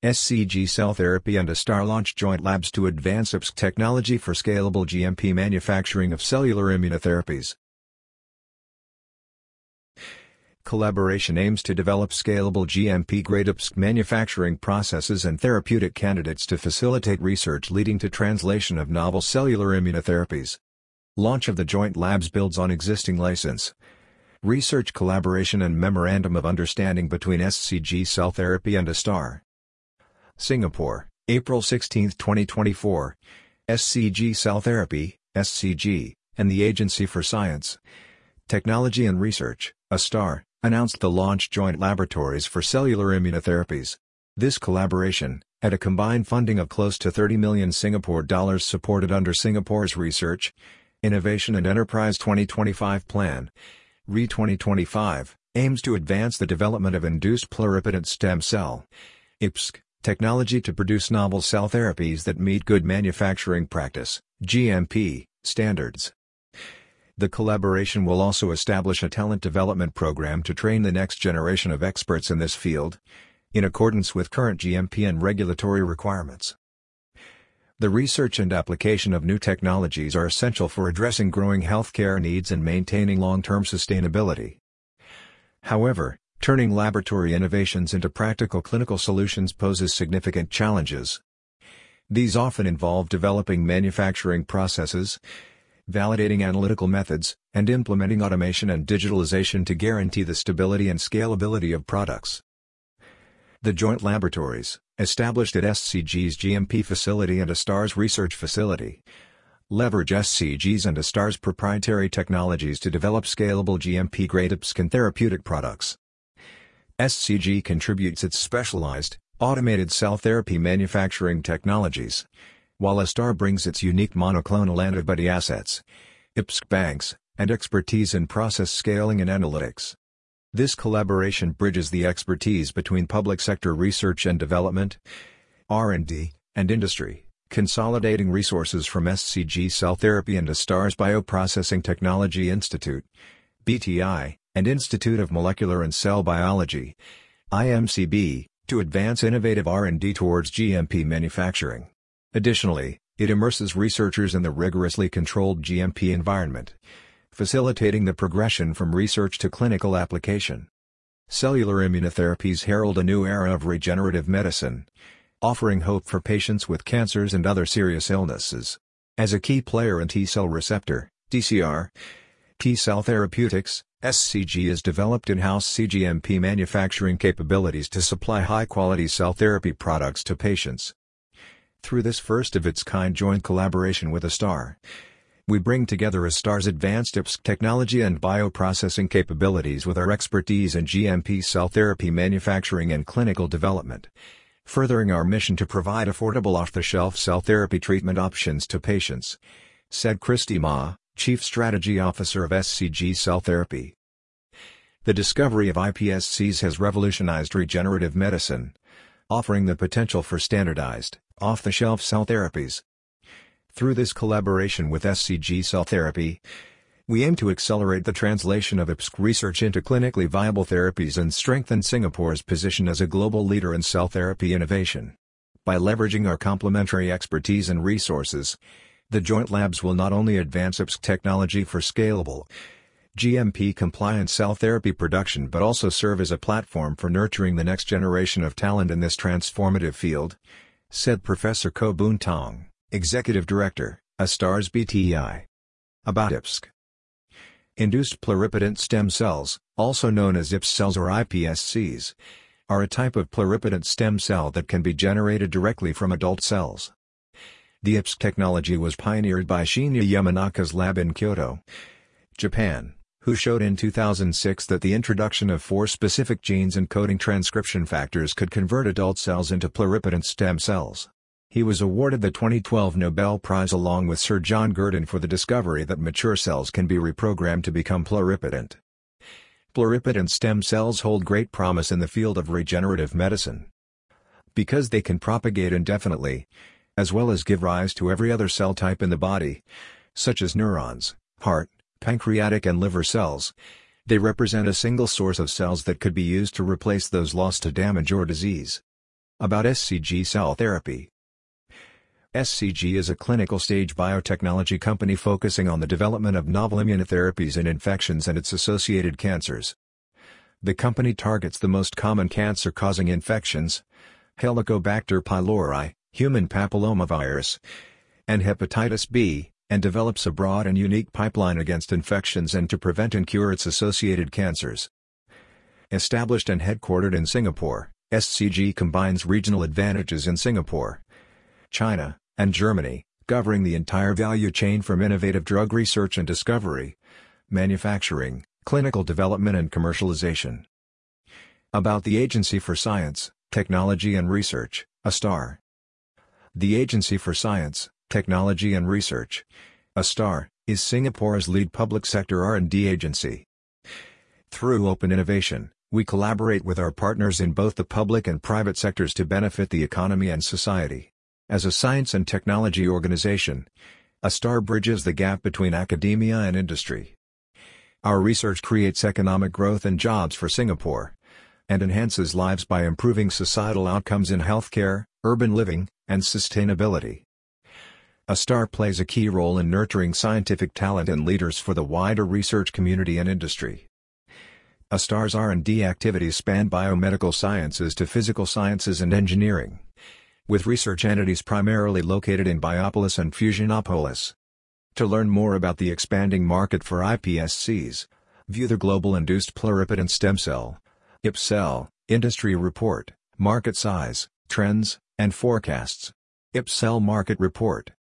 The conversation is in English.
SCG Cell Therapy and Astar launch joint labs to advance IPSC technology for scalable GMP manufacturing of cellular immunotherapies. Collaboration aims to develop scalable GMP-grade IPSC manufacturing processes and therapeutic candidates to facilitate research leading to translation of novel cellular immunotherapies. Launch of the joint labs builds on existing license, research collaboration and memorandum of understanding between SCG Cell Therapy and Astar. Singapore, April 16, 2024. SCG Cell Therapy, SCG, and the Agency for Science, Technology and Research, Astar, announced the launch joint laboratories for cellular immunotherapies. This collaboration, at a combined funding of close to 30 million Singapore dollars supported under Singapore's Research, Innovation and Enterprise 2025 Plan, RE 2025, aims to advance the development of induced pluripotent stem cell (IPSC) technology to produce novel cell therapies that meet good manufacturing practice (GMP) standards. The collaboration will also establish a talent development program to train the next generation of experts in this field, in accordance with current GMP and regulatory requirements. The research and application of new technologies are essential for addressing growing healthcare needs and maintaining long-term sustainability. However, turning laboratory innovations into practical clinical solutions poses significant challenges. These often involve developing manufacturing processes, validating analytical methods, and implementing automation and digitalization to guarantee the stability and scalability of products. The joint laboratories, established at SCG's GMP facility and Astar's research facility, leverage SCG's and Astar's proprietary technologies to develop scalable GMP-grade IPSC and therapeutic products. SCG contributes its specialized, automated cell therapy manufacturing technologies, while Astar brings its unique monoclonal antibody assets, IPSC banks, and expertise in process scaling and analytics. This collaboration bridges the expertise between public sector research and development, R&D, and industry, consolidating resources from SCG Cell Therapy and Astar's Bioprocessing Technology Institute, BTI, and Institute of Molecular and Cell Biology, IMCB, to advance innovative R&D towards GMP manufacturing. Additionally, it immerses researchers in the rigorously controlled GMP environment, facilitating the progression from research to clinical application. Cellular immunotherapies herald a new era of regenerative medicine, offering hope for patients with cancers and other serious illnesses. As a key player in T-cell receptor (TCR) T-cell therapeutics, SCG has developed in-house cGMP manufacturing capabilities to supply high-quality cell therapy products to patients. Through this first-of-its-kind joint collaboration with Astar, we bring together Astar's advanced IPSC technology and bioprocessing capabilities with our expertise in GMP cell therapy manufacturing and clinical development, furthering our mission to provide affordable off-the-shelf cell therapy treatment options to patients, said Christy Ma, Chief Strategy Officer of SCG Cell Therapy. The discovery of iPSCs has revolutionized regenerative medicine, offering the potential for standardized, off-the-shelf cell therapies. Through this collaboration with SCG Cell Therapy, we aim to accelerate the translation of IPSC research into clinically viable therapies and strengthen Singapore's position as a global leader in cell therapy innovation. By leveraging our complementary expertise and resources, the joint labs will not only advance IPSC technology for scalable, GMP-compliant cell therapy production but also serve as a platform for nurturing the next generation of talent in this transformative field, said Professor Koh Boon Tong, Executive Director, Astar's BTI. About IPSC. Induced pluripotent stem cells, also known as IPS cells or iPSCs, are a type of pluripotent stem cell that can be generated directly from adult cells. The IPSC technology was pioneered by Shinya Yamanaka's lab in Kyoto, Japan, who showed in 2006 that the introduction of 4 specific genes encoding transcription factors could convert adult cells into pluripotent stem cells. He was awarded the 2012 Nobel Prize along with Sir John Gurdon for the discovery that mature cells can be reprogrammed to become pluripotent. Pluripotent stem cells hold great promise in the field of regenerative medicine, because they can propagate indefinitely, as well as give rise to every other cell type in the body, such as neurons, heart, pancreatic and liver cells. They represent a single source of cells that could be used to replace those lost to damage or disease. About SCG Cell Therapy. SCG is a clinical-stage biotechnology company focusing on the development of novel immunotherapies in infections and its associated cancers. The company targets the most common cancer-causing infections, Helicobacter pylori, human papillomavirus, and hepatitis B, and develops a broad and unique pipeline against infections and to prevent and cure its associated cancers. Established and headquartered in Singapore, SCG combines regional advantages in Singapore, China, and Germany, covering the entire value chain from innovative drug research and discovery, manufacturing, clinical development and commercialization. About the Agency for Science, Technology and Research, ASTAR. The Agency for Science, Technology and Research, ASTAR, is Singapore's lead public sector R&D agency. Through open innovation, we collaborate with our partners in both the public and private sectors to benefit the economy and society. As a science and technology organization, ASTAR bridges the gap between academia and industry. Our research creates economic growth and jobs for Singapore, and enhances lives by improving societal outcomes in healthcare, urban living, and sustainability. ASTAR plays a key role in nurturing scientific talent and leaders for the wider research community and industry. ASTAR's R&D activities span biomedical sciences to physical sciences and engineering, with research entities primarily located in Biopolis and Fusionopolis. To learn more about the expanding market for iPSCs, view the Global Induced Pluripotent Stem Cell (IPSCEL) Industry Report, Market Size, Trends, and Forecasts. IPSCEL Market Report.